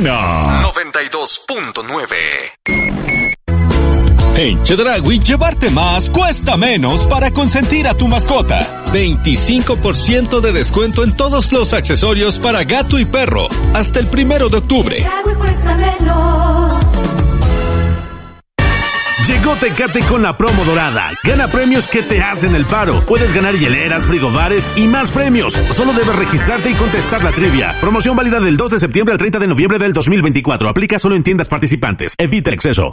Buena 92.9. En Chedraui, llevarte más cuesta menos para consentir a tu mascota. 25% de descuento en todos los accesorios para gato y perro hasta el 1 de octubre. Chedraui cuesta menos. Llegó Tecate con la promo dorada. Gana premios que te hacen el paro. Puedes ganar hieleras, frigobares y más premios. Solo debes registrarte y contestar la trivia. Promoción válida del 2 de septiembre al 30 de noviembre del 2024. Aplica solo en tiendas participantes. Evita exceso.